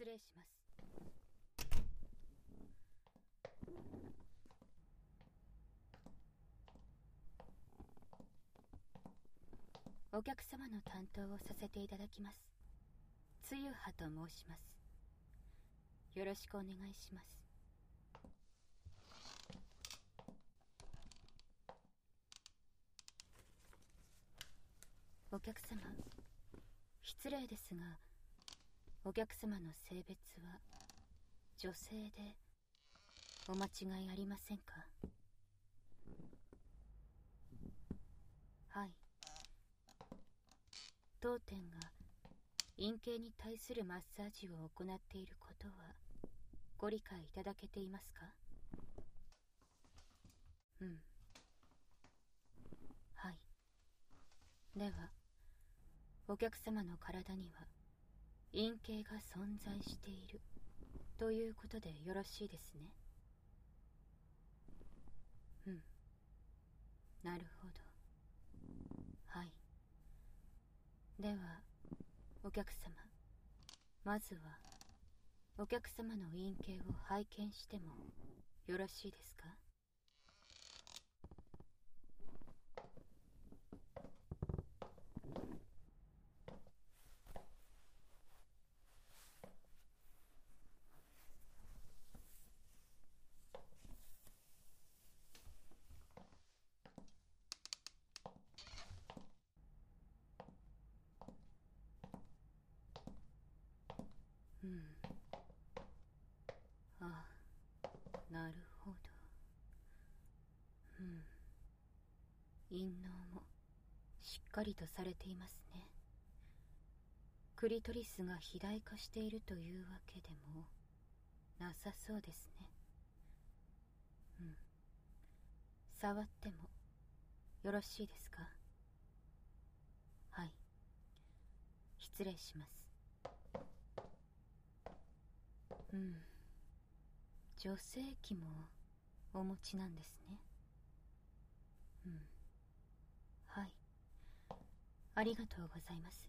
礼します。お客様の担当をさせていただきます。つゆはと申します。よろしくお願いします。お客様、失礼ですが、お客様の性別は女性でお間違いありませんか？はい。当店が陰茎に対するマッサージを行っていることはご理解いただけていますか？うん。はい。では、お客様の体には陰茎が存在しているということでよろしいですね。うん。なるほど。はい。では、お客様、まずはお客様の陰茎を拝見してもよろしいですか？うん。あ、なるほど。うん。陰嚢もしっかりとされていますね。クリトリスが肥大化しているというわけでもなさそうですね。うん。触ってもよろしいですか？はい。失礼します。うん。女性器もお持ちなんですね。うん。はい。ありがとうございます。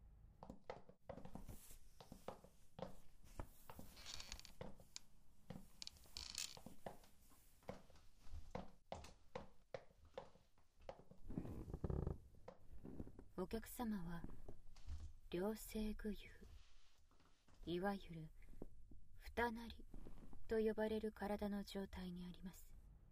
お客様は両性具有、いわゆる二なりと呼ばれる体の状態にあります。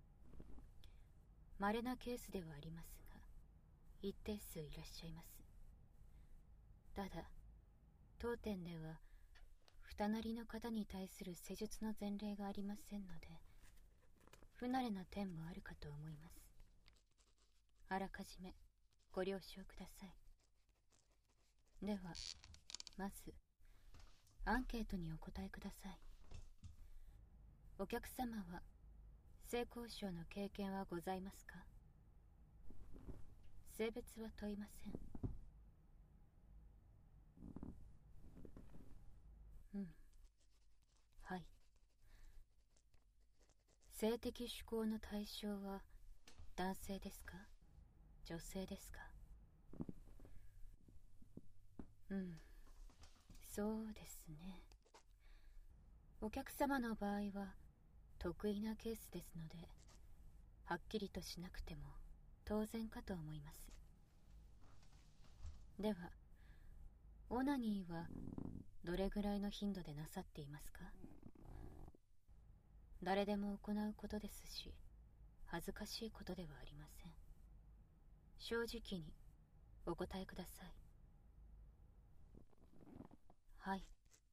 稀なケースではありますが、一定数いらっしゃいます。ただ、当店では二なりの方に対する施術の前例がありませんので、不慣れな点もあるかと思います。あらかじめご了承ください。では、まずアンケートにお答えください。お客様は性交渉の経験はございますか？性別は問いません。うん。はい。性的指向の対象は男性ですか？女性ですか？うん。そうですね。お客様の場合は得意なケースですので、はっきりとしなくても当然かと思います。では、オナニーはどれぐらいの頻度でなさっていますか？誰でも行うことですし、恥ずかしいことではありません。正直にお答えください。はい。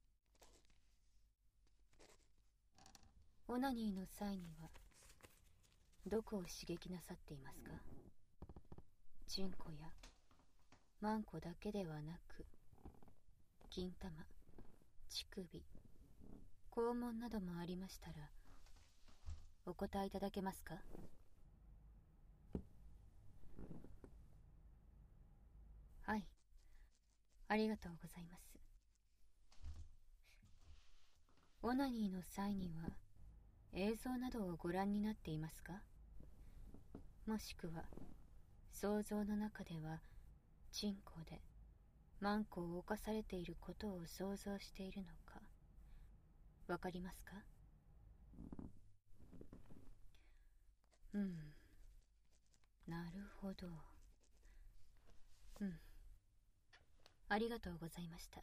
オナニーの際にはどこを刺激なさっていますか？チンコやマンコだけではなく、金玉、乳首、肛門などもありましたらお答えいただけますか？はい。ありがとうございます。オナニーの際には映像などをご覧になっていますか？もしくは想像の中ではチンコでマンコを犯されていることを想像しているのか、 わかりますか？なるほど。ありがとうございました。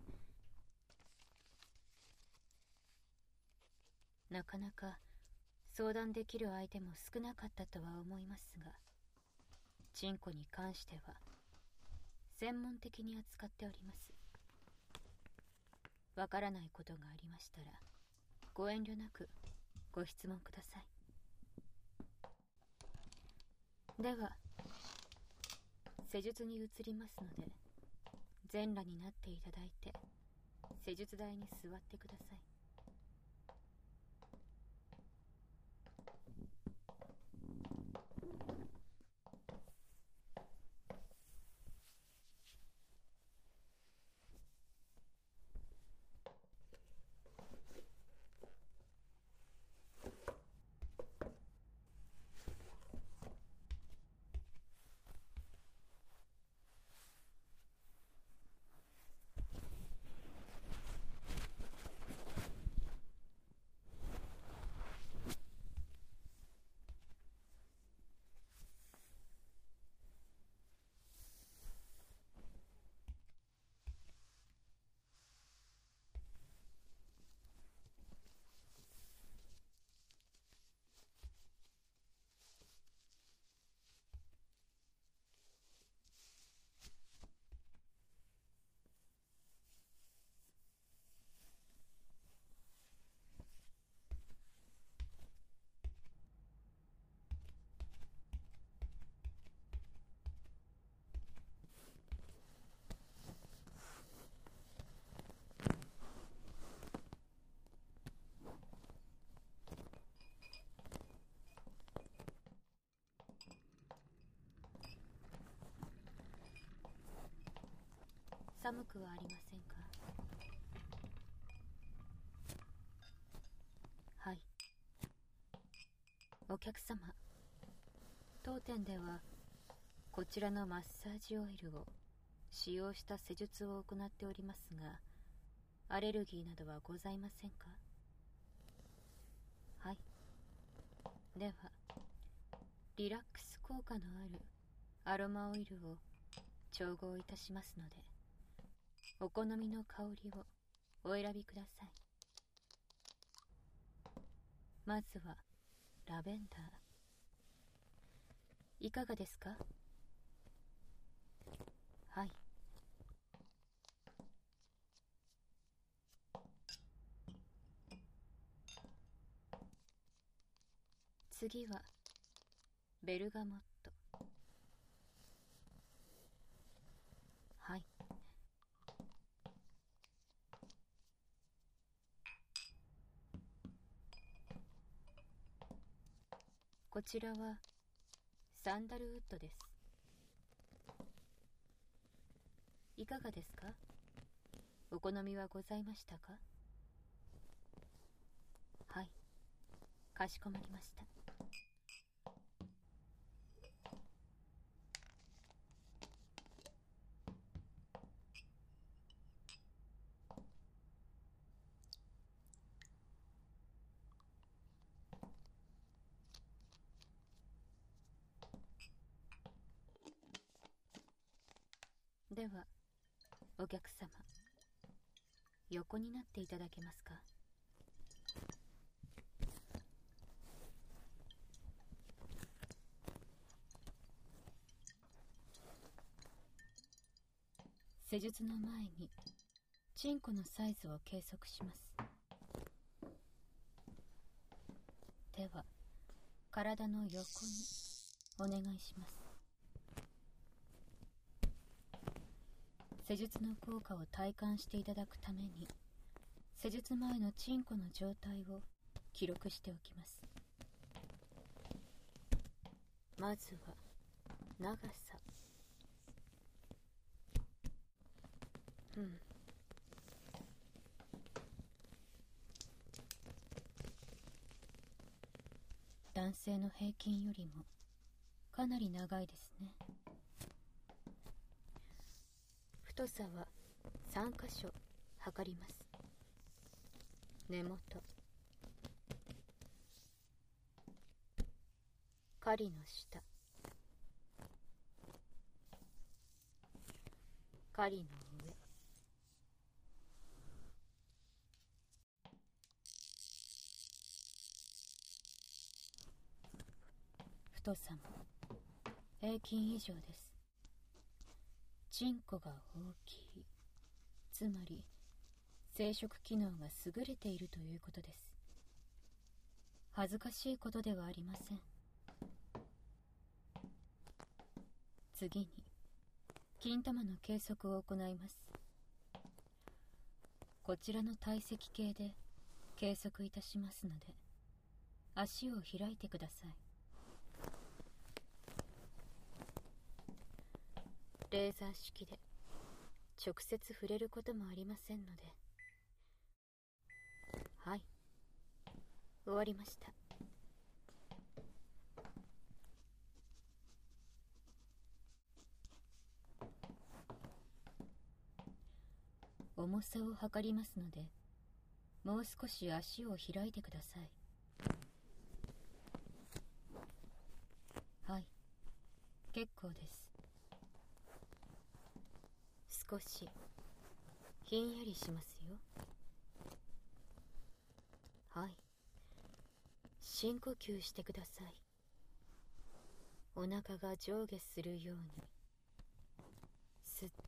なかなか相談できる相手も少なかったとは思いますが、チンコに関しては専門的に扱っております。わからないことがありましたらご遠慮なくご質問ください。では施術に移りますので、全裸になっていただいて施術台に座ってください。寒くはありませんか？はい。お客様、当店ではこちらのマッサージオイルを使用した施術を行っておりますが、アレルギーなどはございませんか？はい。ではリラックス効果のあるアロマオイルを調合いたしますので、お好みの香りをお選びください。まずはラベンダー、いかがですか？はい。次はベルガモット。はい。こちらはサンダルウッドです。いかがですか？お好みはございましたか？はい、かしこまりました。ではお客様、横になっていただけますか？施術の前にチンコのサイズを計測します。では体の横にお願いします。施術の効果を体感していただくために、施術前のチンコの状態を記録しておきます。まずは長さ。男性の平均よりもかなり長いですね。太さは3箇所測ります。 根元、狩りの下、狩りの上、太さも平均以上です。チンコが大きい、つまり生殖機能が優れているということです。恥ずかしいことではありません。次に金玉の計測を行います。こちらの体積計で計測いたしますので、足を開いてください。レーザー式で直接触れることもありませんので。はい、終わりました。重さを測りますので、もう少し足を開いてください。はい、結構です。少しひんやりしますよ。はい、深呼吸してください。お腹が上下するように吸って、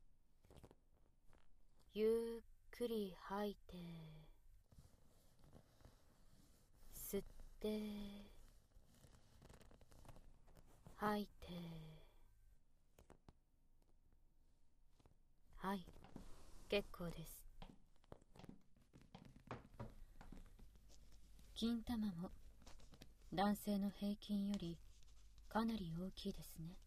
ゆっくり吐いて、吸って吐いて。はい、結構です。金玉も男性の平均よりかなり大きいですね。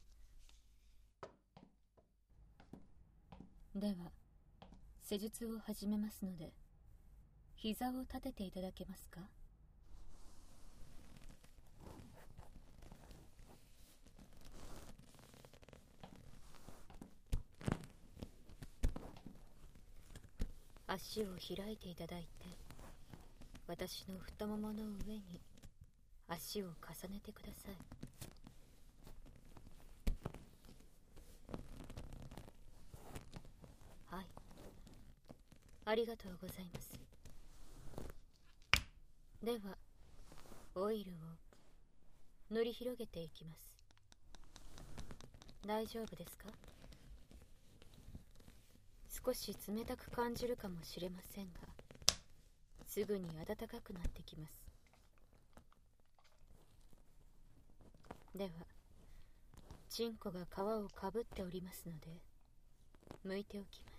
では施術を始めますので、膝を立てていただけますか。足を開いていただいて、私の太ももの上に足を重ねてください。はい、ありがとうございます。ではオイルを塗り広げていきます。大丈夫ですか。少し冷たく感じるかもしれませんが、すぐに暖かくなってきます。ではチンコが皮をかぶっておりますので、剥いておきます。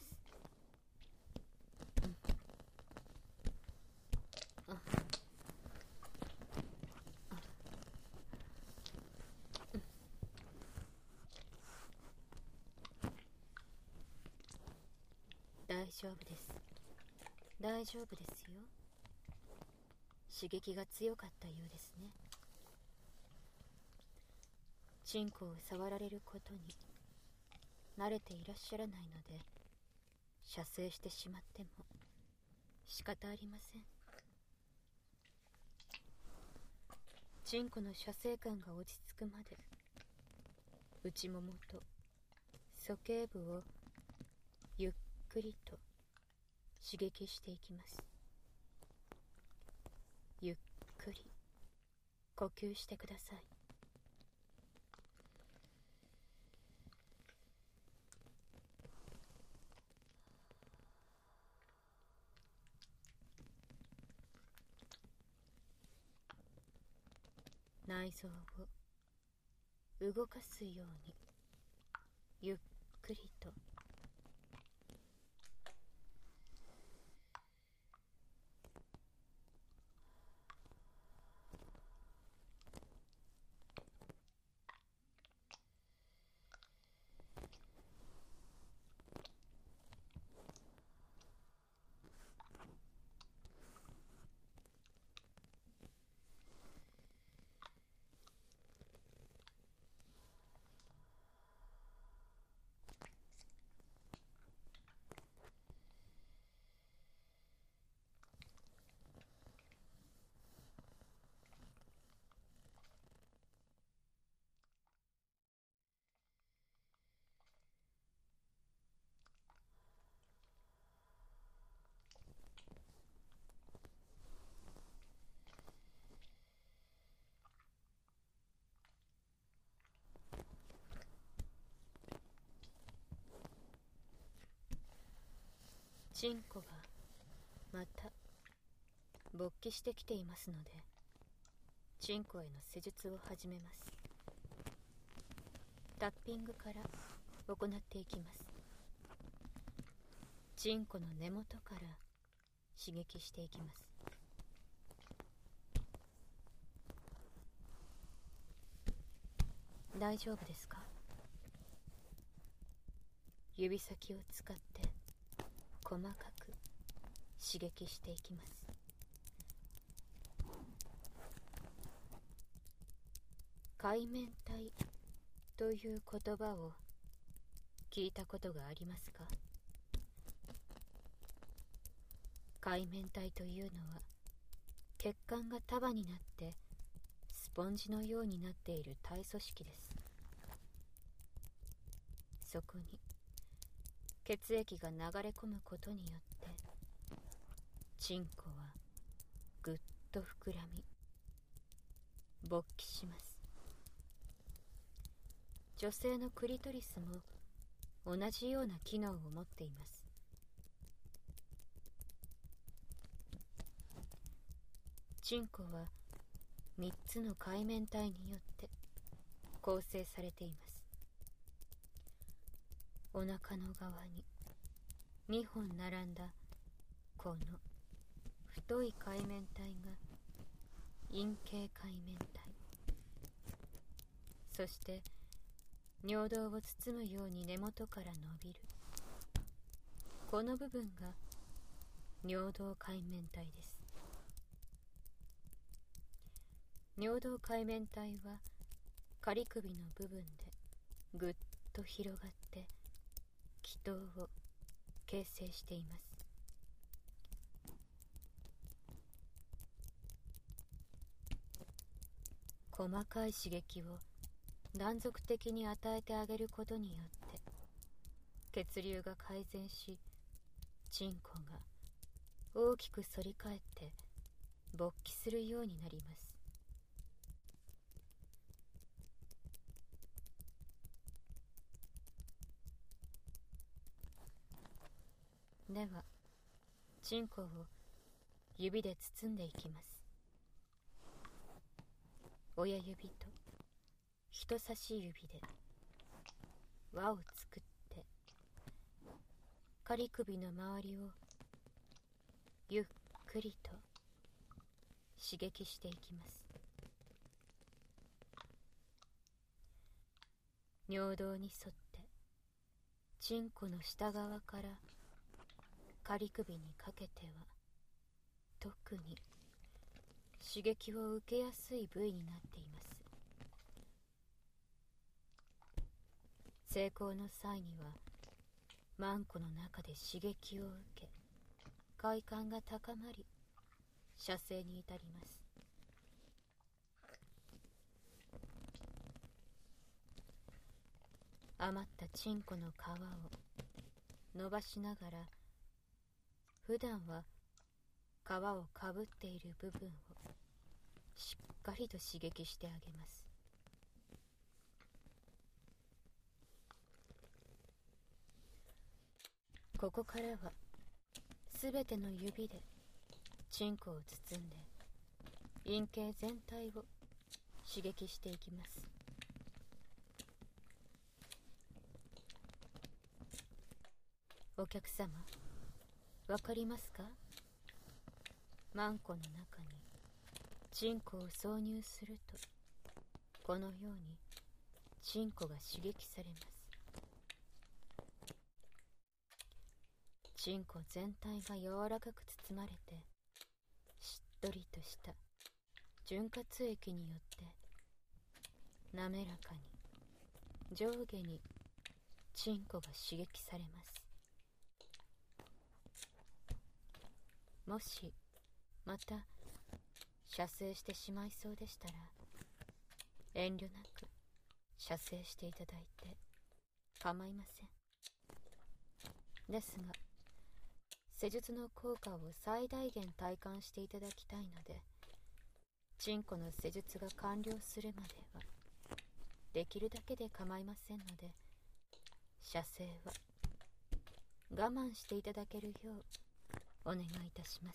大丈夫です。大丈夫ですよ。刺激が強かったようですね。チンコを触られることに慣れていらっしゃらないので、射精してしまっても仕方ありません。チンコの射精感が落ち着くまで、内ももと鼠径部をゆっくりと刺激していきます。ゆっくり呼吸してください。内臓を動かすようにゆっくりと。 チンコがまた勃起してきていますので、チンコへの施術を始めます。タッピングから行っていきます。チンコの根元から刺激していきます。大丈夫ですか？指先を使って細かく刺激していきます。海綿体という言葉を聞いたことがありますか？海綿体というのは血管が束になってスポンジのようになっている体組織です。そこに血液が流れ込むことによってチンコはぐっと膨らみ勃起します。女性のクリトリスも同じような機能を持っています。チンコは3つの海綿体によって構成されています。お腹の側に2本並んだこの太い海綿体が陰茎海綿体、そして尿道を包むように根元から伸びるこの部分が尿道海綿体です。尿道海綿体は仮首の部分でぐっと広がって気筒を形成しています。細かい刺激を断続的に与えてあげることによって血流が改善し、チンコが大きく反り返って勃起するようになります。ではチンコを指で包んでいきます。親指と人差し指で輪を作って仮首の周りをゆっくりと刺激していきます。尿道に沿ってチンコの下側から仮首にかけては特に刺激を受けやすい部位になっています。成功の際にはマンコの中で刺激を受け快感が高まり射精に至ります。余ったチンコの皮を伸ばしながら普段は皮をかぶっている部分をしっかりと刺激してあげます。ここからはすべての指でチンコを包んで陰茎全体を刺激していきます。お客様、わかりますか？マンコの中にチンコを挿入するとこのようにチンコが刺激されます。チンコ全体が柔らかく包まれてしっとりとした潤滑液によって滑らかに上下にチンコが刺激されます。もしまた射精してしまいそうでしたら遠慮なく射精していただいて構いません。ですが施術の効果を最大限体感していただきたいので、チンコの施術が完了するまではできるだけで構いませんので、射精は我慢していただけるようお願いいたします。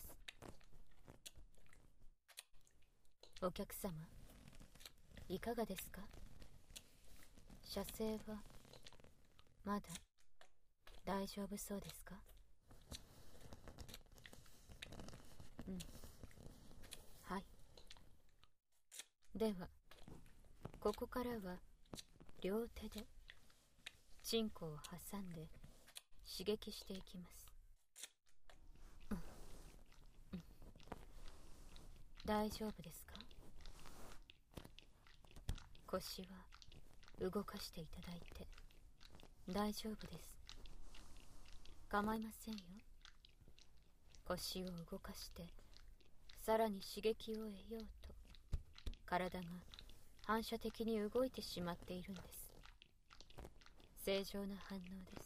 お客様、いかがですか？射精はまだ大丈夫そうですか？うん、はい。ではここからは両手でチンコを挟んで刺激していきます。大丈夫ですか？腰は動かしていただいて大丈夫です。構いませんよ。腰を動かしてさらに刺激を得ようと体が反射的に動いてしまっているんです。正常な反応です。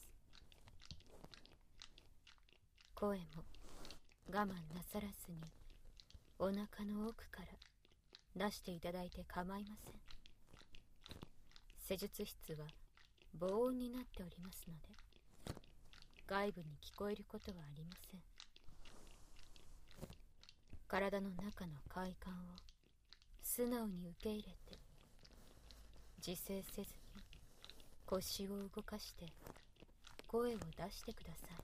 声も我慢なさらずにお腹の奥から出していただいて構いません。施術室は防音になっておりますので外部に聞こえることはありません。体の中の快感を素直に受け入れて自制せずに腰を動かして声を出してください。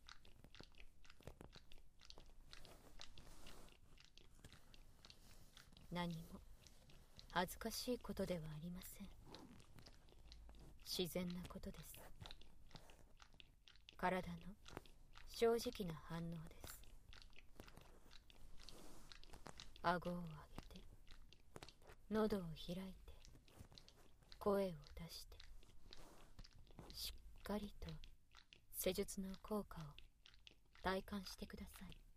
何も恥ずかしいことではありません。自然なことです。体の正直な反応です。顎を上げて喉を開いて声を出してしっかりと施術の効果を体感してください。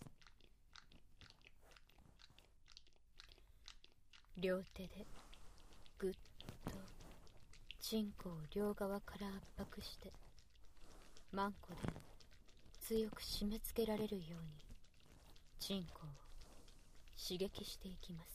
両手でぐっとチンコを両側から圧迫してマンコで強く締め付けられるようにチンコを刺激していきます。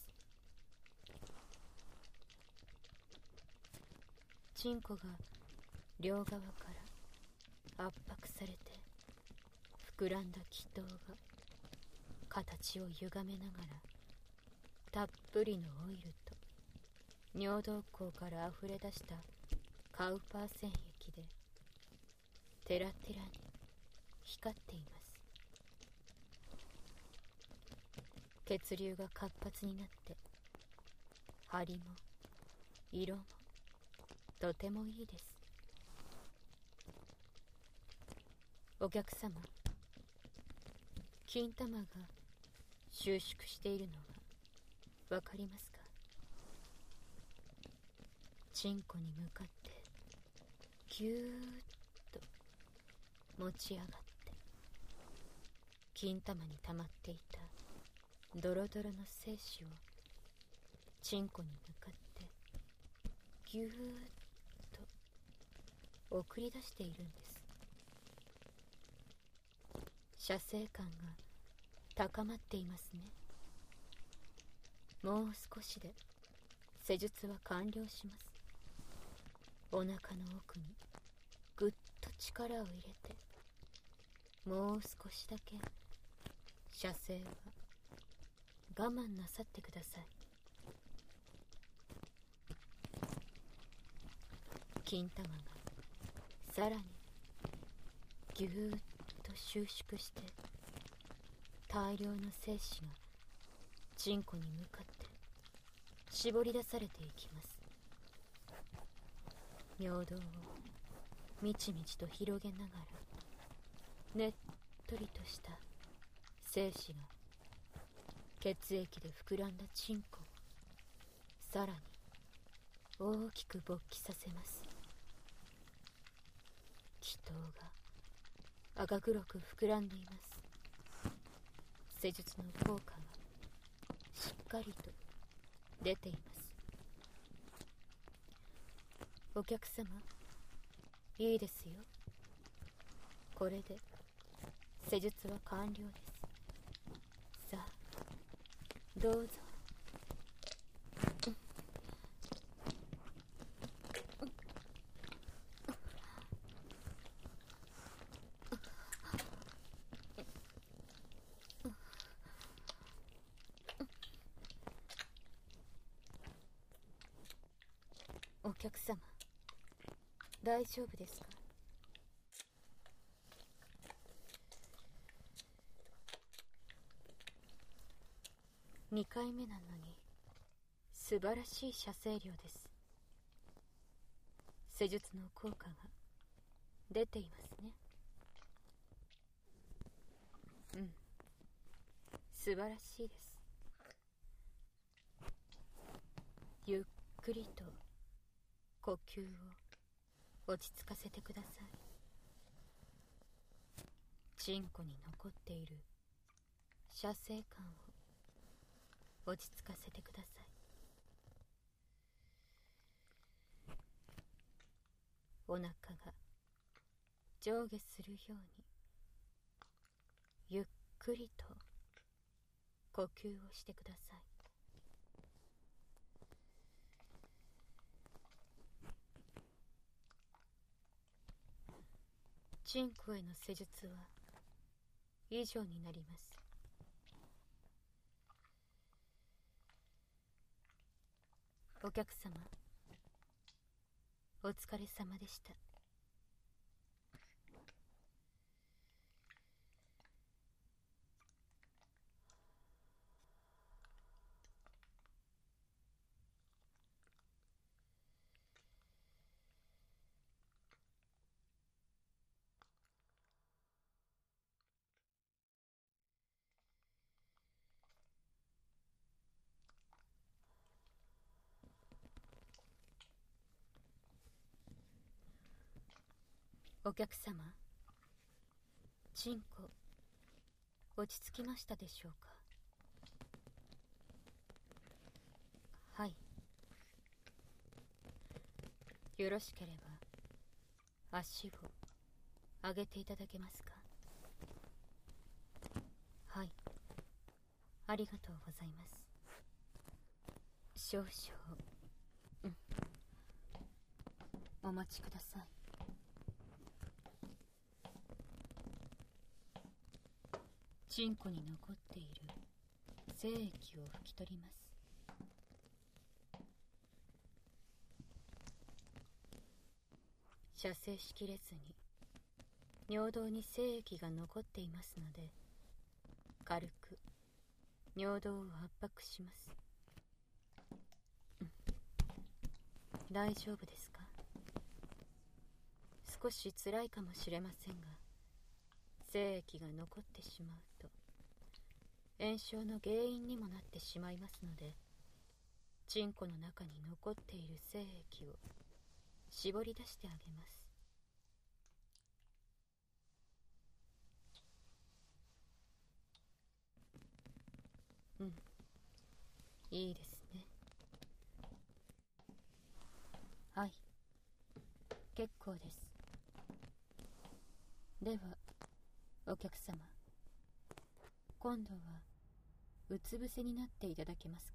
チンコが両側から圧迫されて膨らんだ気筒が形を歪めながらたっぷりのオイルと尿道口からあふれ出したカウパー腺液でテラテラに光っています。血流が活発になって張りも色もとてもいいです。お客様、金玉が収縮しているのはわかりますか？チンコに向かってぎゅーっと持ち上がって金玉に溜まっていたドロドロの精子をチンコに向かってぎゅーっと送り出しているんです。射精感が高まっていますね。もう少しで施術は完了します。お腹の奥にぐっと力を入れてもう少しだけ射精は我慢なさってください。金玉がさらにぎゅーっと収縮して大量の精子がチンコに向かって絞り出されていきます。尿道をみちみちと広げながらねっとりとした精子が血液で膨らんだチンコをさらに大きく勃起させます。気筒が赤黒く膨らんでいます。施術の効果がしっかりと出ています。お客様、いいですよ。これで施術は完了です。さあ、どうぞ。 客様、大丈夫ですか？2回目なのに素晴らしい射精量です。施術の効果が出ていますね。素晴らしいです。ゆっくりと呼吸を落ち着かせてください。チンコに残っている射精感を落ち着かせてください。お腹が上下するようにゆっくりと呼吸をしてください。チンコへの施術は以上になります。お客様、お疲れ様でした。お客様、チンコ落ち着きましたでしょうか？はい。よろしければ足を上げていただけますか？はい。ありがとうございます。少々、お待ちください。チンコに残っている精液を拭き取ります。射精しきれずに尿道に精液が残っていますので、軽く尿道を圧迫します。大丈夫ですか？少し辛いかもしれませんが、精液が残ってしまうと炎症の原因にもなってしまいますので、チンコの中に残っている精液を絞り出してあげます。いいですね。はい、結構です。ではお客様、今度はうつ伏せになっていただけますか？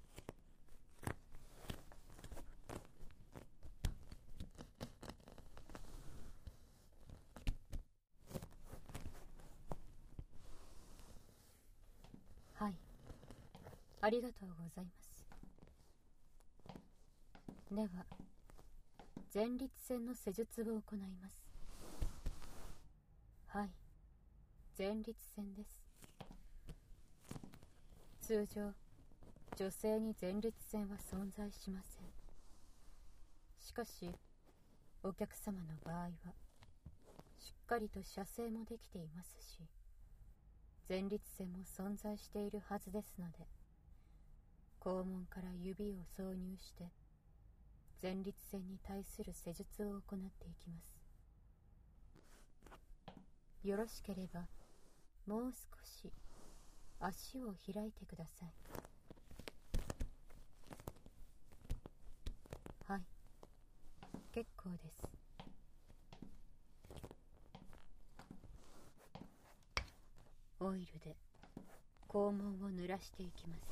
はい、ありがとうございます。では前立腺の施術を行います。はい、前立腺です。通常女性に前立腺は存在しません。しかしお客様の場合はしっかりと射精もできていますし、前立腺も存在しているはずですので、肛門から指を挿入して前立腺に対する施術を行っていきます。よろしければもう少し足を開いてください。はい、結構です。オイルで肛門を濡らしていきます。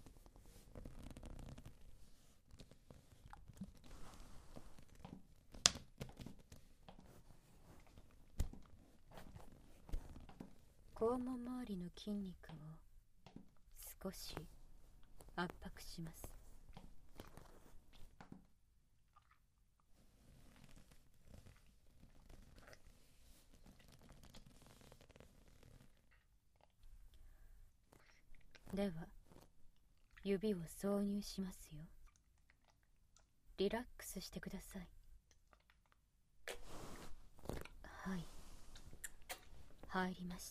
肛門周りの筋肉を少し圧迫します。 では指を挿入しますよ。リラックスしてください。はい、入りました。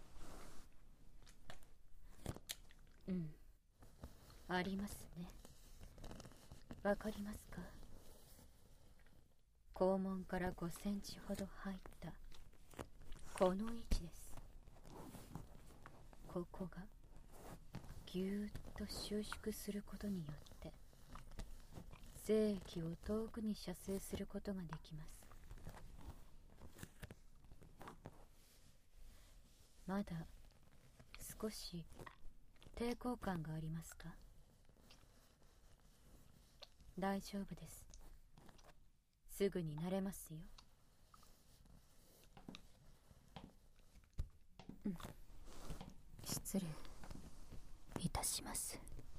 ありますね。わかりますか？肛門から5センチほど入ったこの位置です。ここがぎゅーっと収縮することによって精液を遠くに射精することができます。まだ少し抵抗感がありますか？大丈夫です。すぐに慣れますよ。失礼いたします。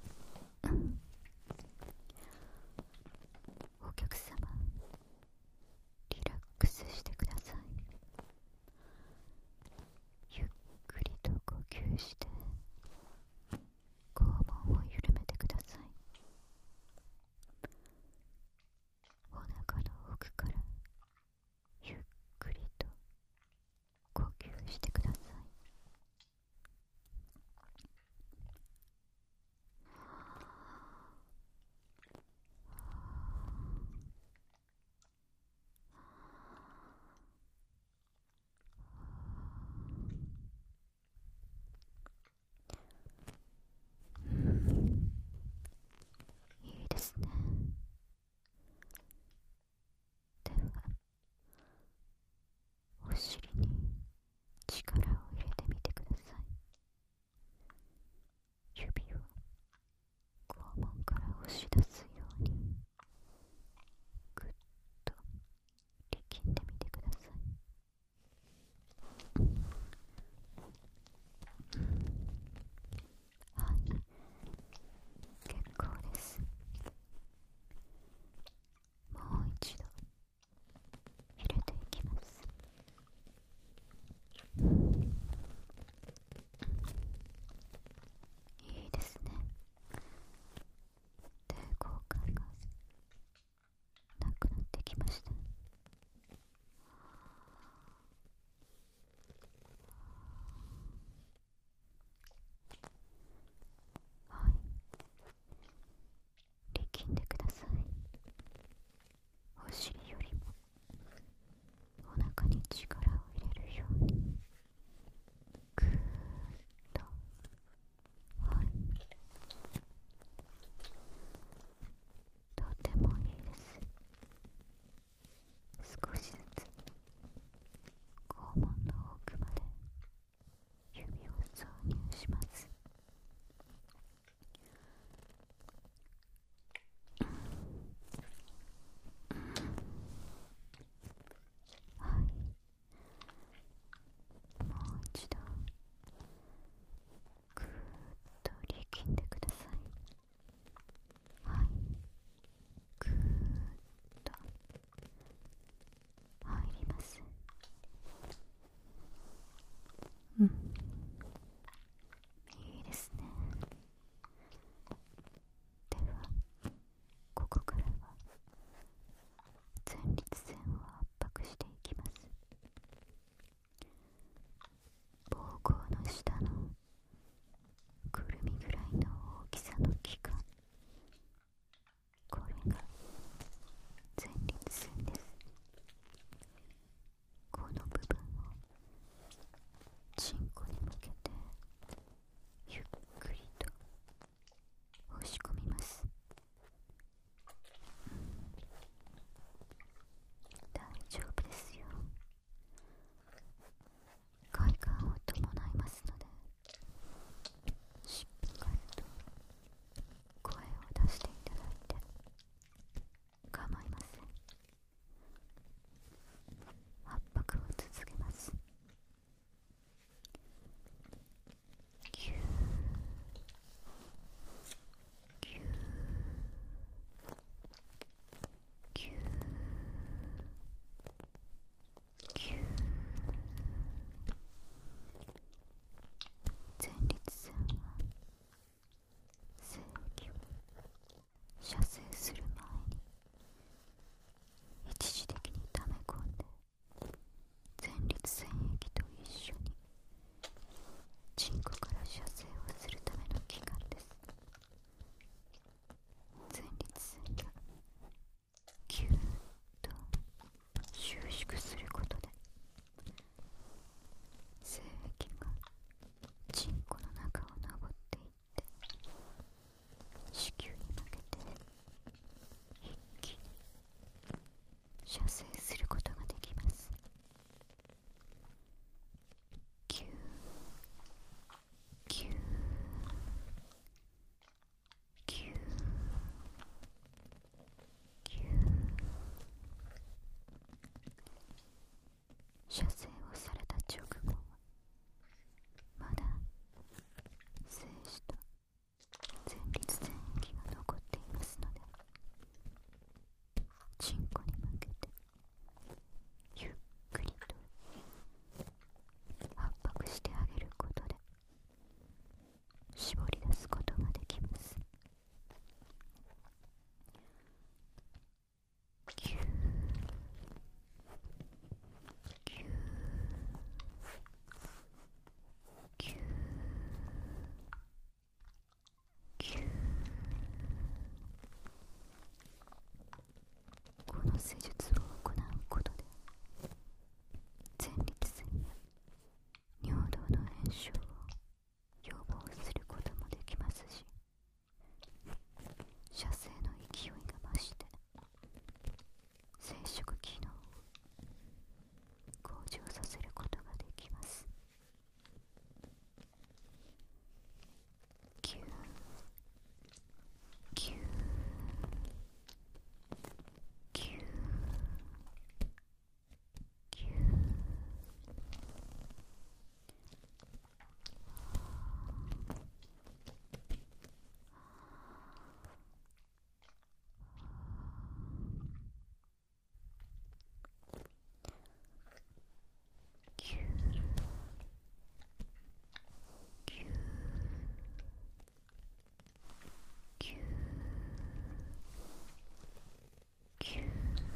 お客様、リラックスしてください。ゆっくりと呼吸して肛門を緩めてください。お腹の奥からゆっくりと呼吸してください。いいですね。ではお尻に力を入れてみてください。指を肛門から押し出すようにぐっと力んでみてください。はい、結構です。もう一度入れていきます。いいですね。抵抗感がなくなってきました。はい、力んでください。お尻よりもお腹に力を入れるようにぐーっと。はい、とてもいいです。少しずつ肛門の奥まで指を挿入します。はい、もう一度ぐーっと力んでください。はい、ぐーっと入ります。いいですね。ではここからは前立腺を圧迫していきます。膀胱の下のくるみぐらいの大きさの器官、これが前立腺です。この部分をチンコに向けてゆっくりと押し込みます。大丈夫ですよ。快感を伴いますので射精をされた直後はまだ精子と前立腺液が残っていますので、チンコに向けてゆっくりと圧迫してあげることで絞り出すことができます。キューキューキューキュー。この施術を行うことで前立腺や尿道の炎症を予防することもできますし、射精の勢いが増して生殖機能を向上させることができます。キューキューキューキュー。キューキューキューキュー。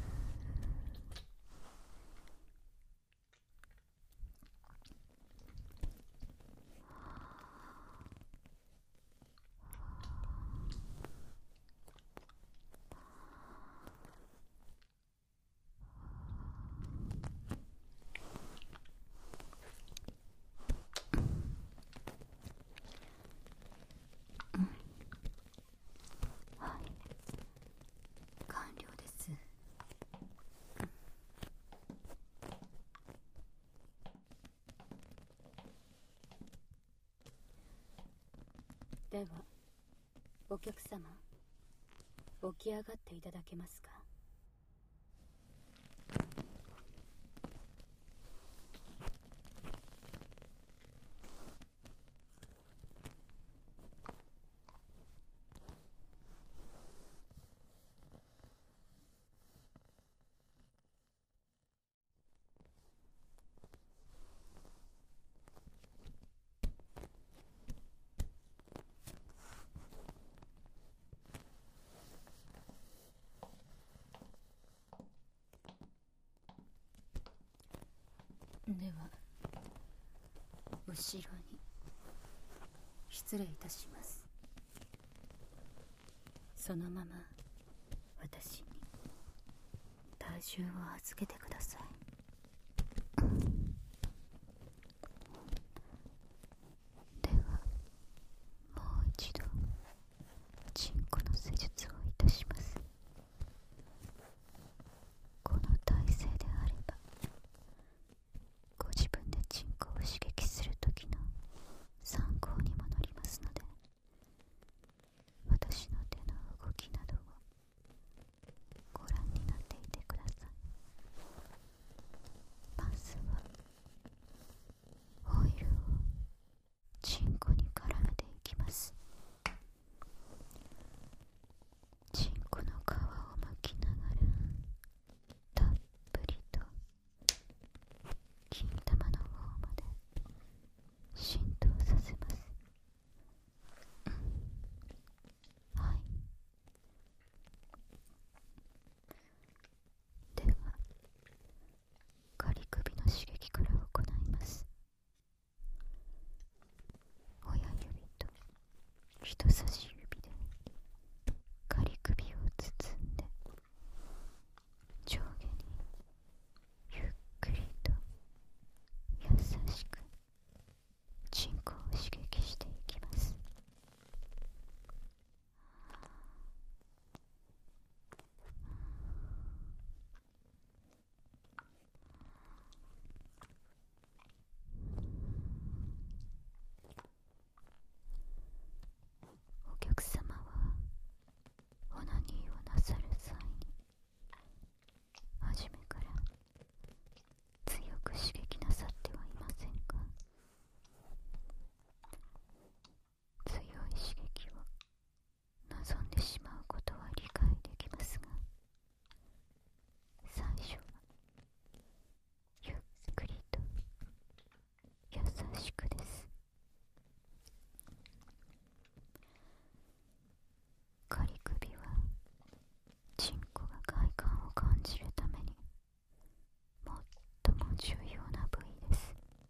はい、完了です。 ではお客様、起き上がっていただけますか。では後ろに失礼いたします。そのまま私に体重を預けてください。 ではもう一度チンコの施術をいたします。この体勢であればご自分でチンコを刺激する時の参考にもなりますので、私の手の動きなどをご覧になっていてください。まずはオイルをチンコに絡めていきます。チンコの皮をむきながらたっぷりと金玉の方まで浸透させます。はい。では仮首の刺激から行います。親指と人差し指で仮首を包んで上下にゆっくりと優しくチンコを刺激していきます。 仮首はチンコが快感を感じるために最も重要な部位です。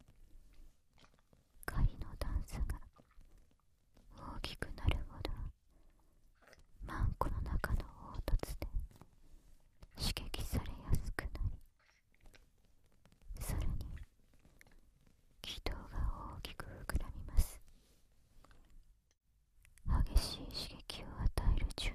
仮の段差が大きくなるほどマンコの中の凹凸で刺激されやすくなり、さらに気道が大きく膨らみます。激しい刺激を与える中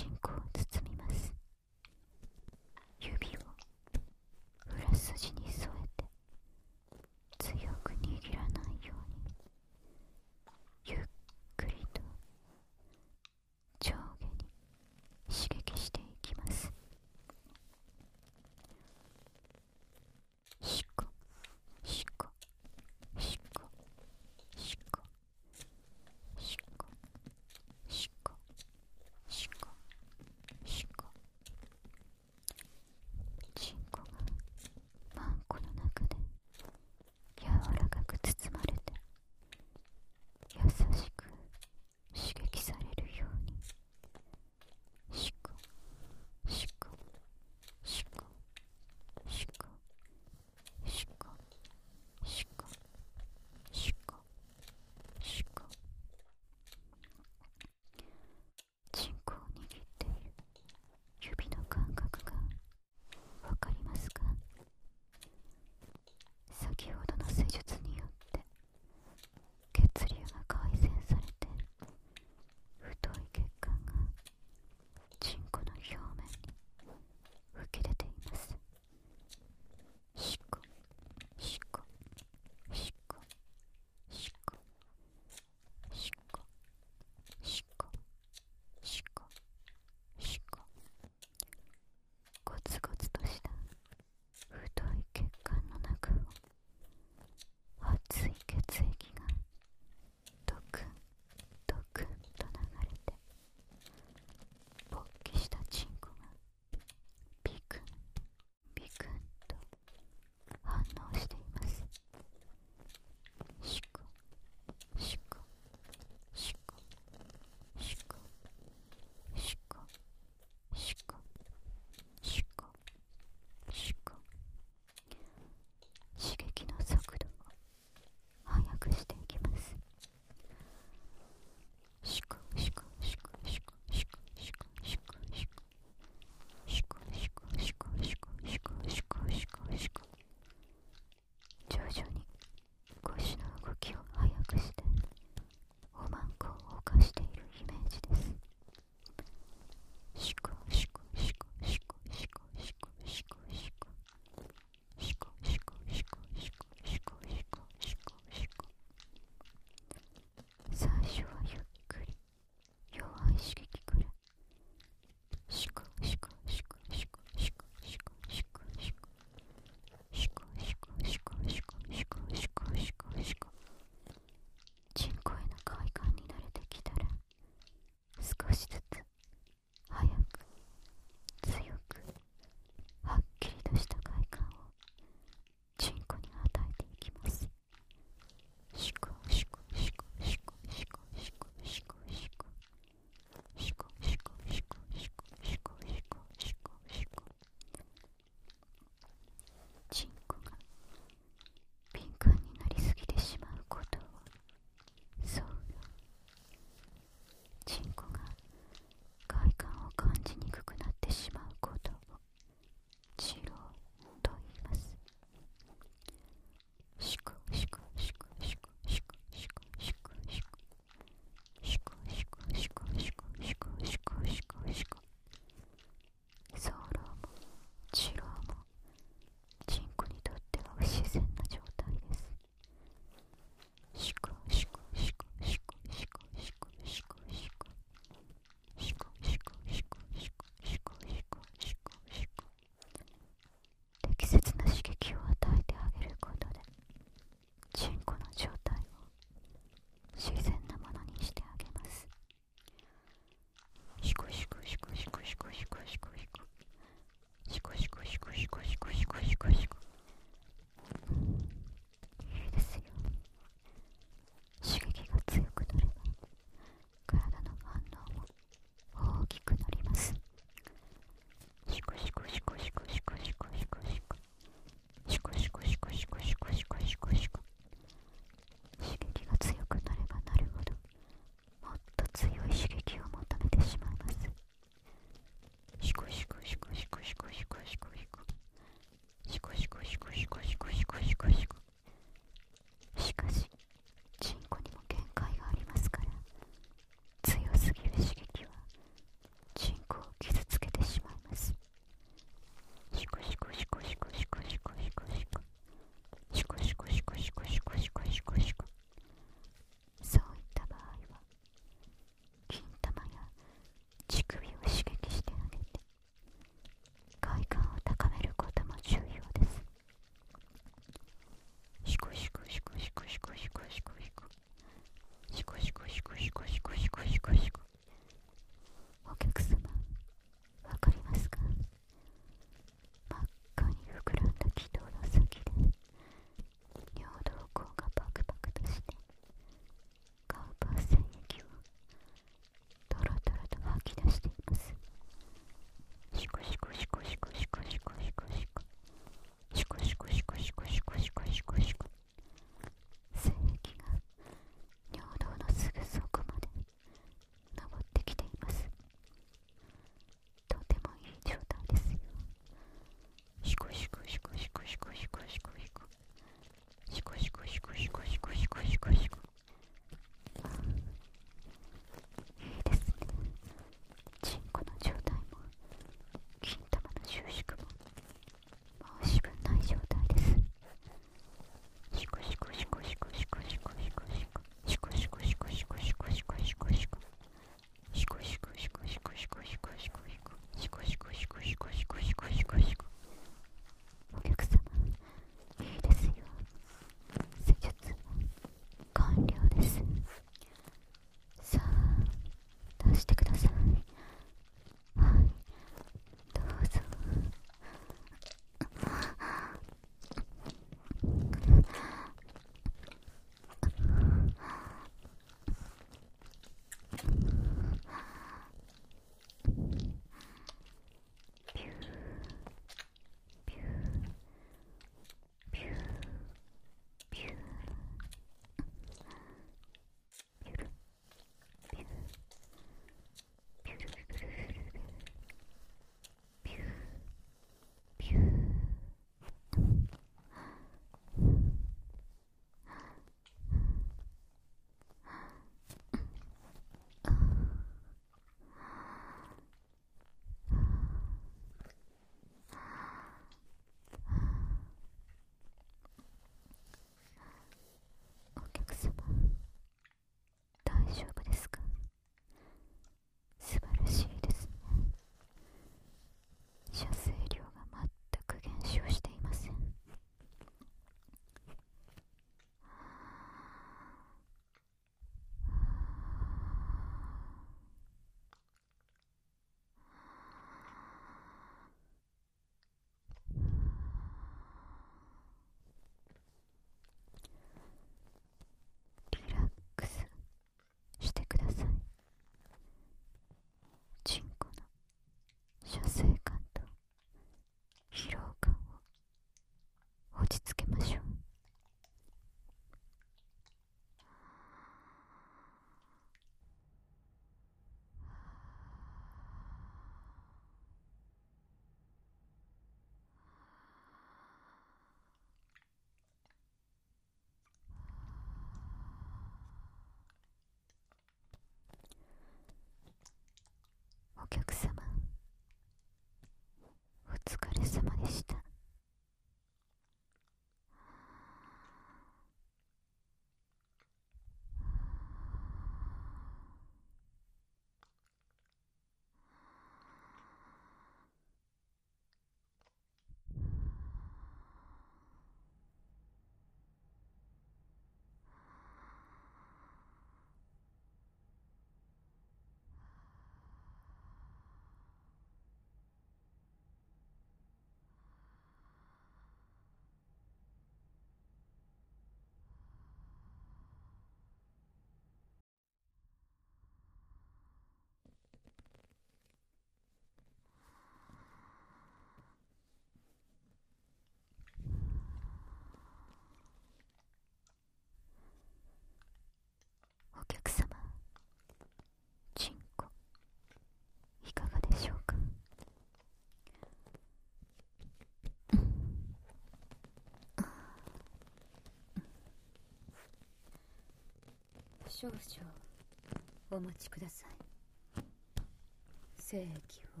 少々お待ちください。精液を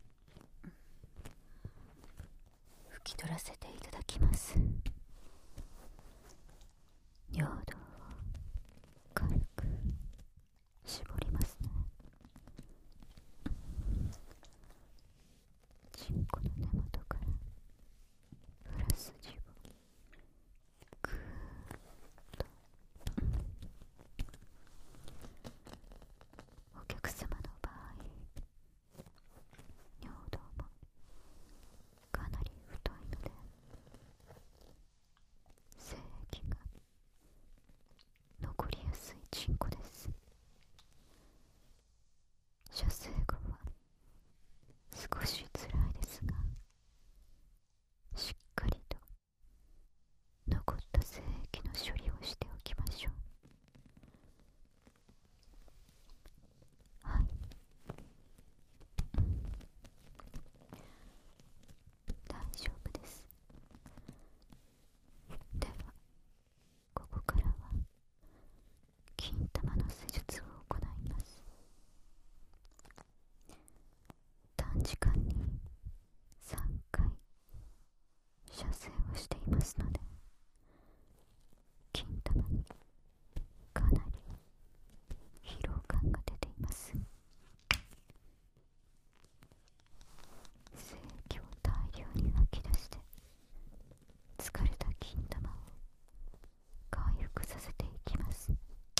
拭き取らせていただきます。尿道を軽く絞りますね。チンコの根元からフラスジをぐーっと、お客様の場合、尿道もかなり太いので精液が残りやすいチンコです。射精後は少し辛いですが、しっかりと残った精液の処理をしておきましょう。はい、大丈夫です。ではここからは金玉の施術を行います。短時間に3回射精をしていますので、金玉にかなり疲労感が出ています。精液を大量に吐き出して疲れた金玉を回復させていきます。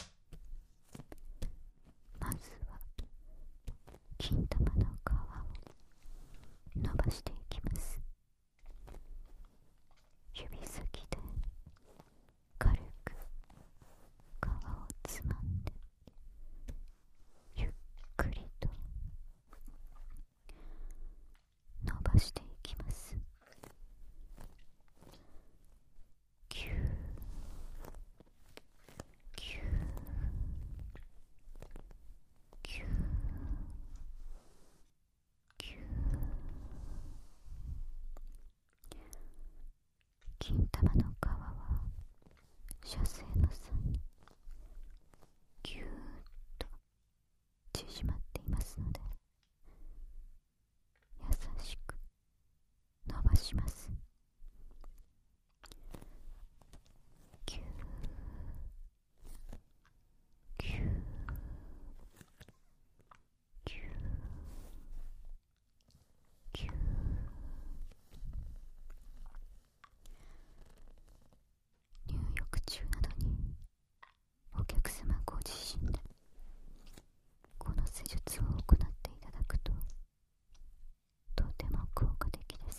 まずは金玉の皮を伸ばしていきます。指先で軽く皮をつまんでゆっくりと伸ばしていきます。キューキューキューキュー。金玉の皮は射精の際にぎゅーっと縮まっていますので、優しく伸ばします。ぎゅーぎゅーぎゅーぎゅー。入浴中などにお客様ご自身でこの施術を行っていただくととても効果的です。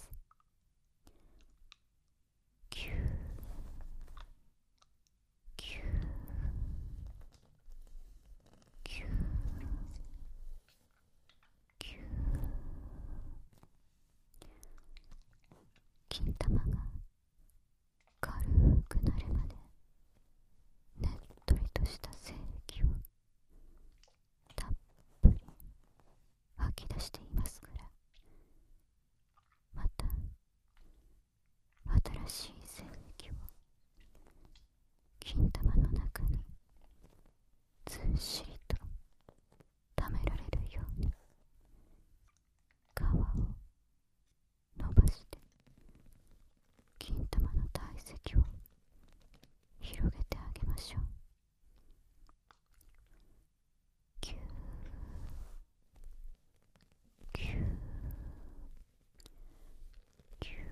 キューキューキューキュー。金玉が軽くなるまでねっとりとした精液をたっぷり吐き出していますから、また新しい精液を金玉の中にずっしりと溜められるように皮を伸ばして金玉の体積を広げてあげましょう。キューキューキュー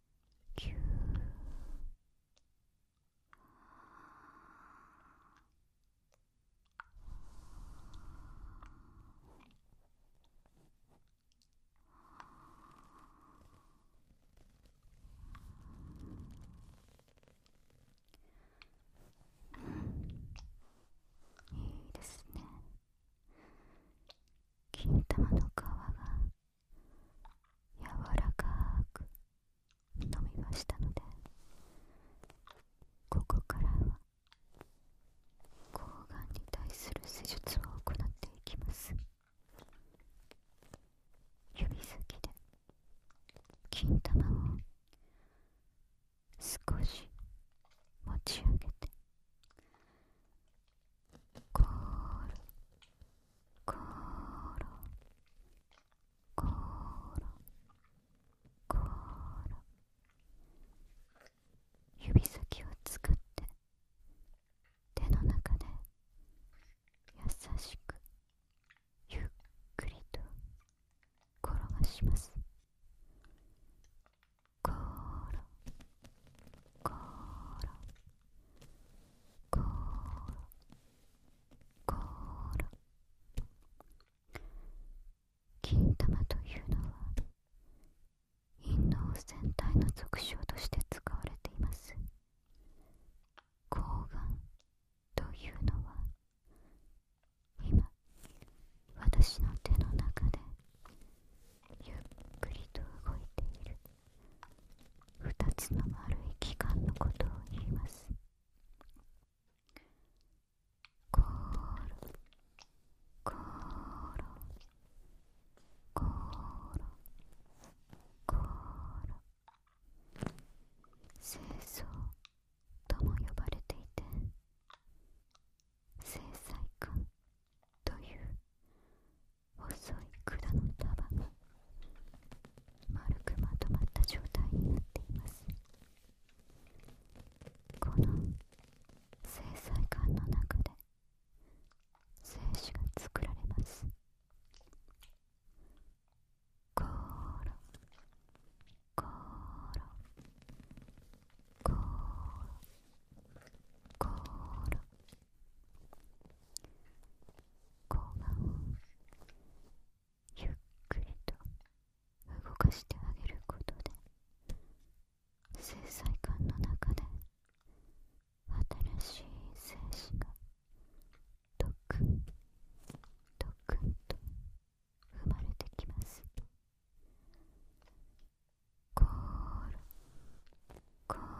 キュー。 します。ゴロゴロゴロゴロ。金玉というのは陰嚢戦隊の俗称として使われています。睾丸というのは今私の手の中でゆっくりと動いている二つの丸い器官のことを言います。ゴロゴロゴロゴロ。精巣とも呼ばれていて、精細管という細い管の束が丸くまとまった状態になっています。この精細管の中で精子が作られます。ゴロゴロゴロゴロ。睾丸をゆっくりと動かしてあげることで、精細管の中で新しい精子がドクンドクンと生まれてきます。ゴロゴロ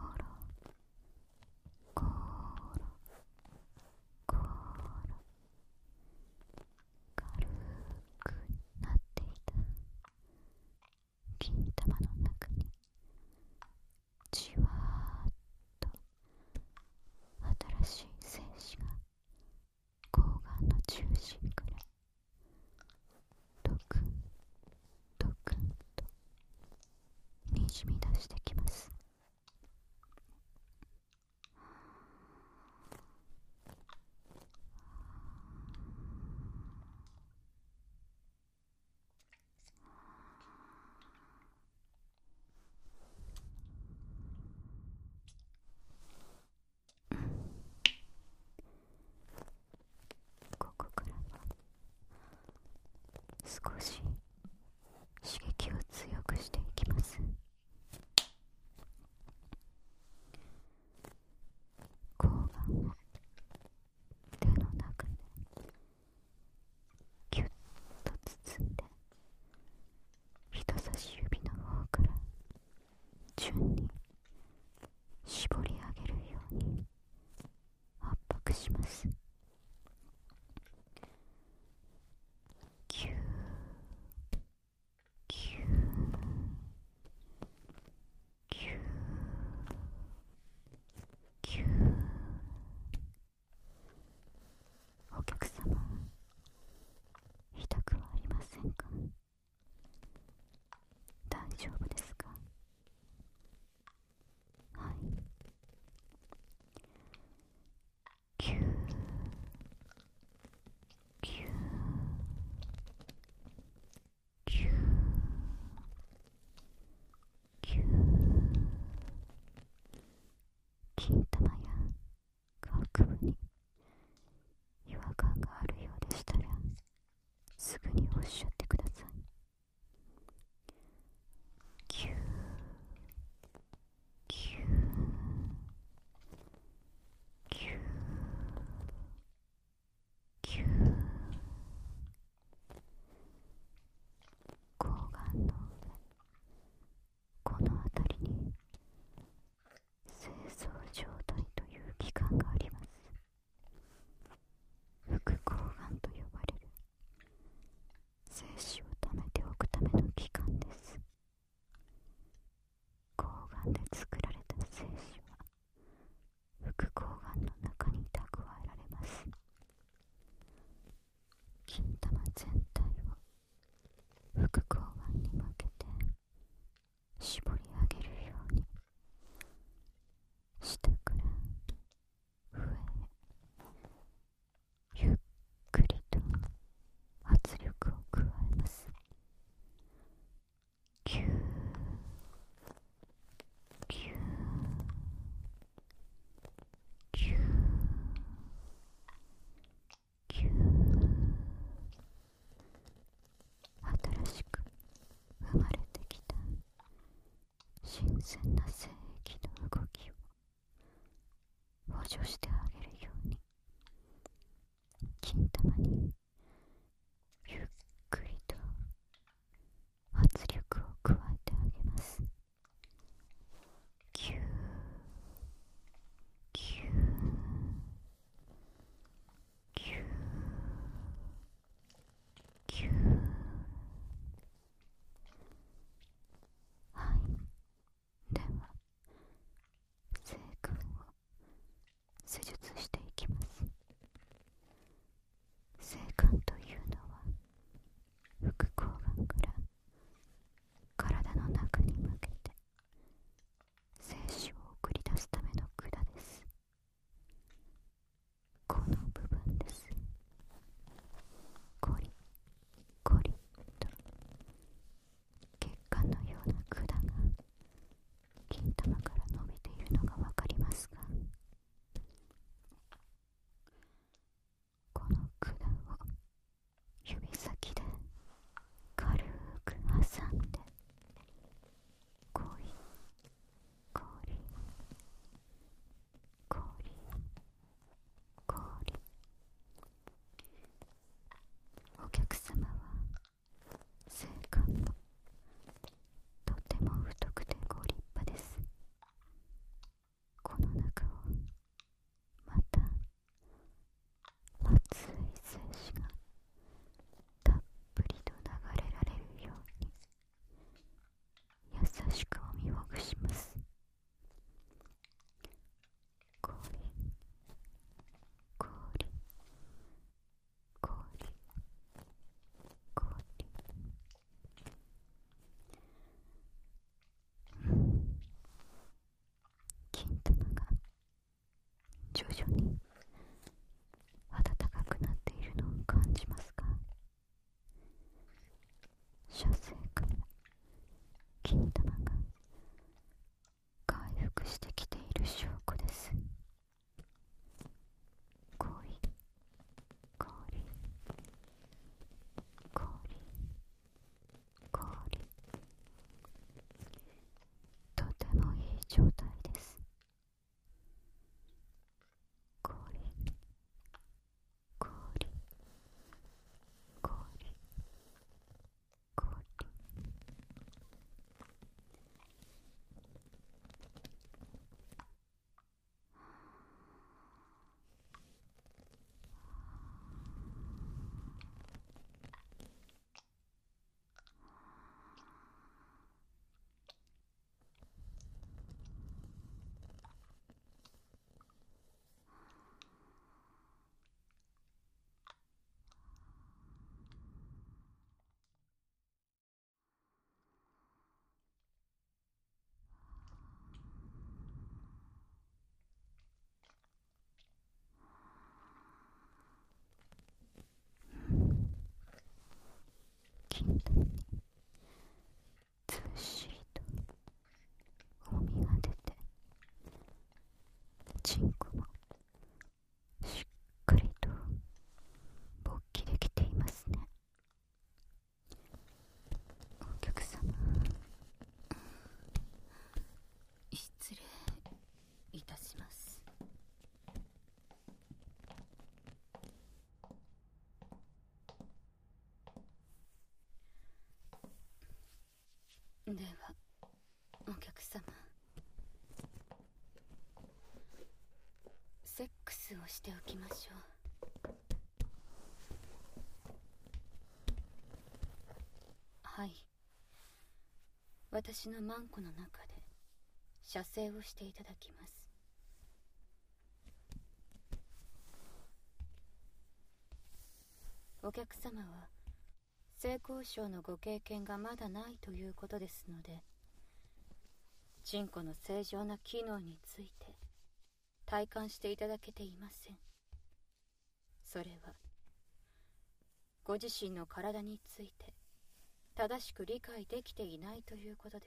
ゴロゴロ。軽くなっていた金玉の中にじわーっと新しい精子が睾丸の中心からドクンドクンとにじみ出してきます。ここからは少し刺激を強くしていきます。睾丸を手の中でギュッと包んで、人差し指の方から順に絞り上げるように圧迫します。ギューギューギューギュー。お客様、痛くはありませんか？大丈夫ですか？はい。ギューギューギューギュー。金玉や下腹部に違和感があるようでしたらすぐにおっしゃってください。ギューギューギューギュー。睾丸の上、この辺りに精巣状態という器官があります。副睾丸と呼ばれる精新鮮な精液の動きを補助してあげるように金玉にゆっくりと圧力を加えてあげます。キューキューキューキュー。はい、では精君を施術していきます。精管というのは副睾丸から体の中に向けて精子を送り出すための管です。この部分です。コリコリと血管のような管が金玉から伸びているのがわかりますが、この管を指先で軽く挟んでコリコリコリコリ。お客様は精管もとても太くてご立派です。この中をまた熱い精子がたっぷりと流れられるように優しくお身ほぐします。コリコリコリコリ。金玉が徐々に暖かくなっているのを感じますか？射精から金玉が回復してきている証拠です。コリコリコリコリ。とてもいい状態です。コリコリコリコリ。金玉にずっしりと重みが出て、チンコもしっかりと勃起できていますね。お客様、 失礼いたします。ではお客様、セックスをしておきましょう。はい、私のマンコの中で射精をしていただきます。お客様は性交渉のご経験がまだないということですので、チンコの正常な機能について体感していただけていません。それはご自身の体について正しく理解できていないということです。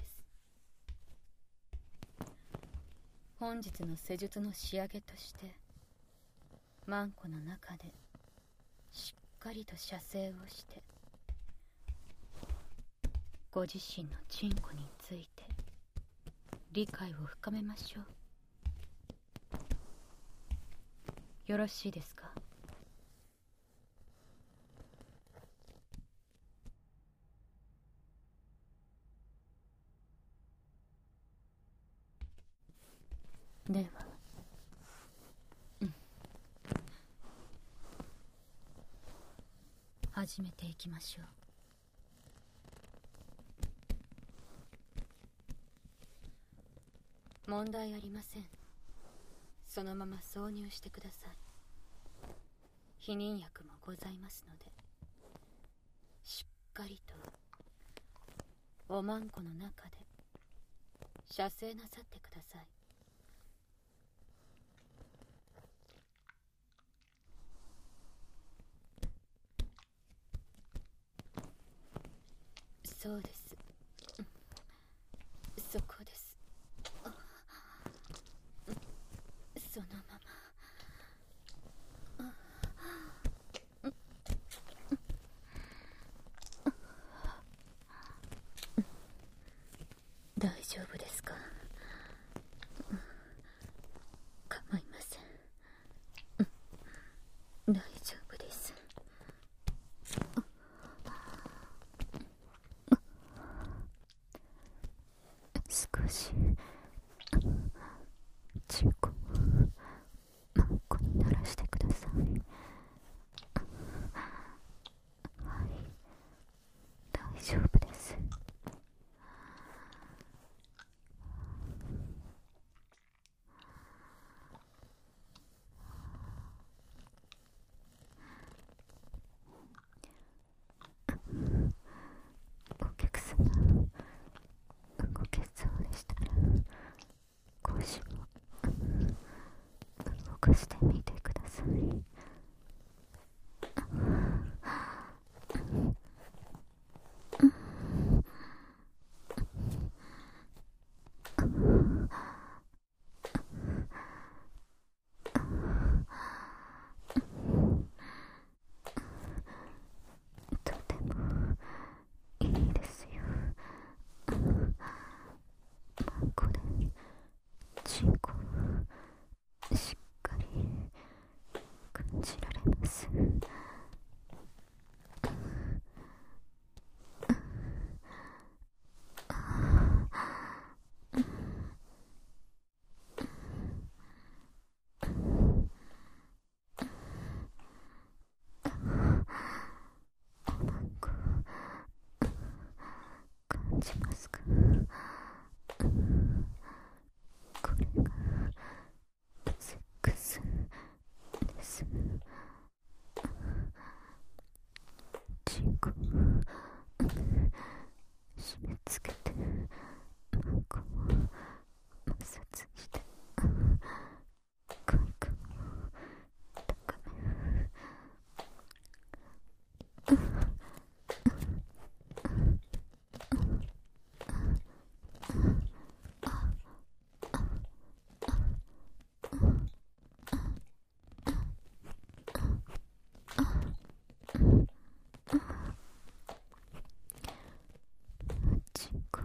本日の施術の仕上げとして、マンコの中でしっかりと射精をして、ご自身のチンコについて理解を深めましょう。よろしいですか？では、始めていきましょう。問題ありません。そのまま挿入してください。避妊薬もございますので、しっかりとおまんこの中で射精なさってください。そうです。そこです。そのまま。大丈夫ですか？構いません。大丈夫です。 少しチンコをマンコに鳴らしてください。はい、大丈夫です。お客様、動けそうでしたら腰を動かしてみてください。とてもいいですよ。これチンコをしっかり感じられます。おまんこ感じますか？これがセックスです。チンコを締め付けてマンコを摩擦して快感を高める。チンコ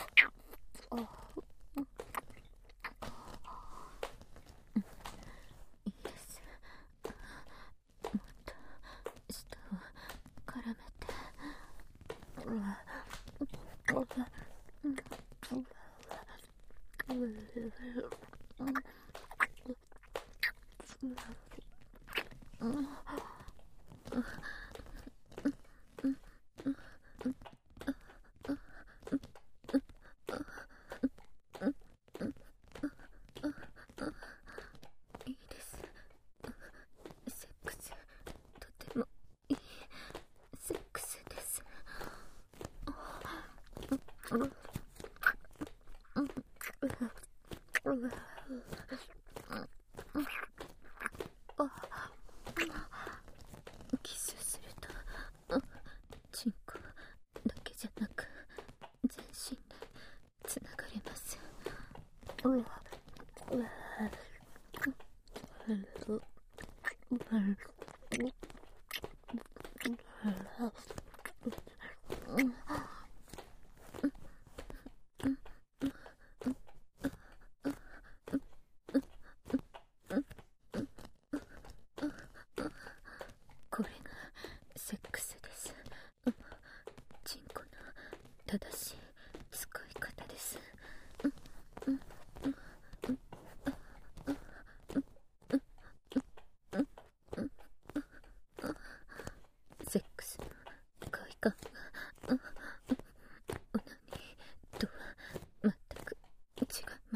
いいです。もっと舌を絡めて。いいです。セックス、とてもいいセックスです。キスするとチンコだけじゃなく全身でつながれます。これがセックスです。チンコの正しい使い方です。セックスの快感がオナニーとは全く違います。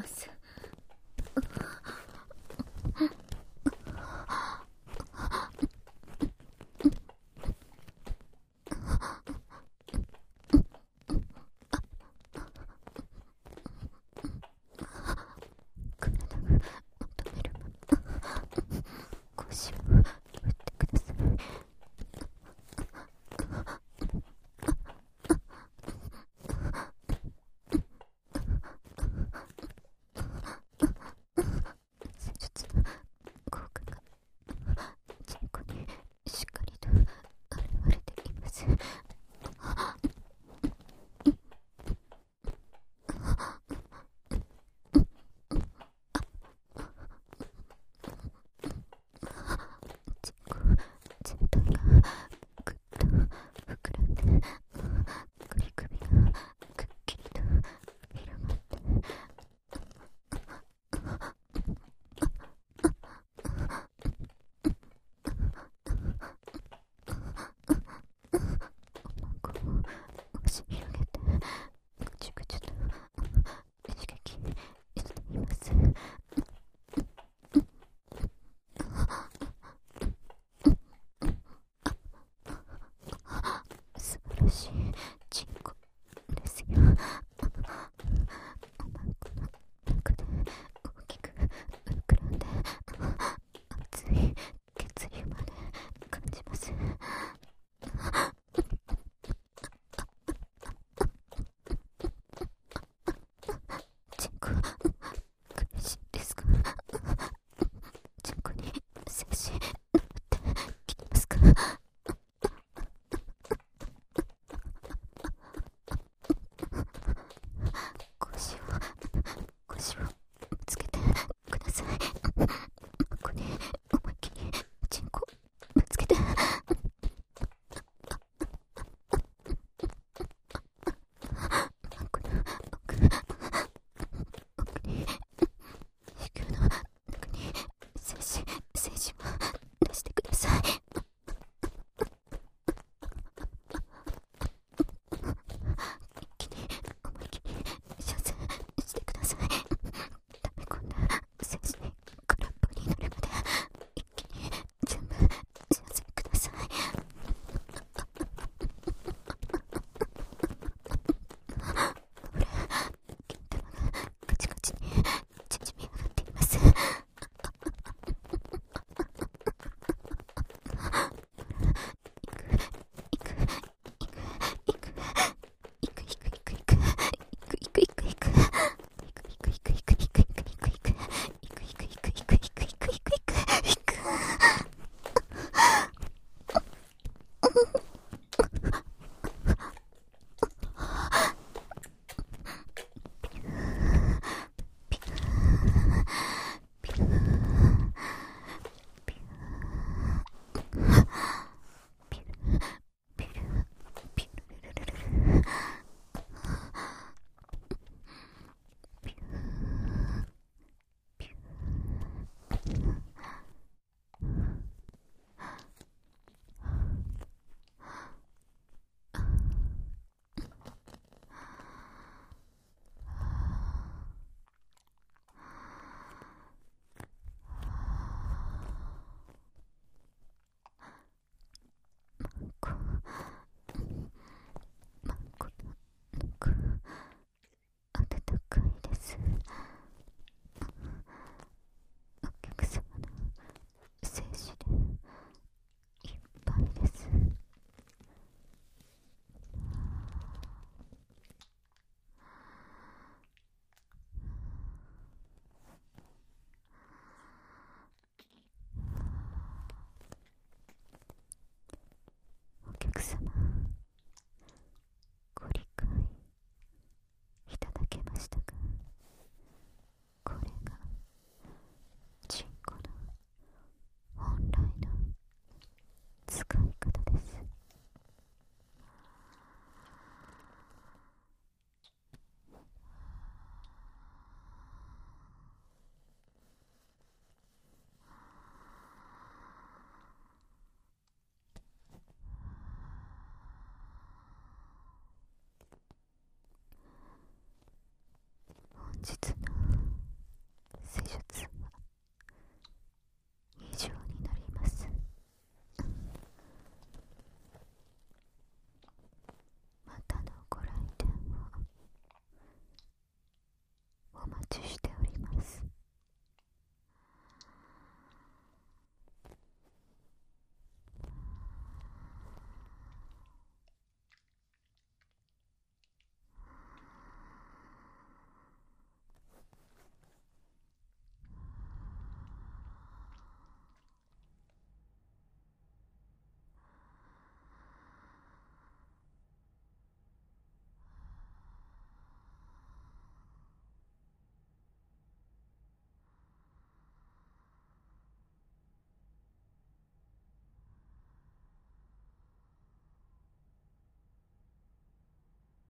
実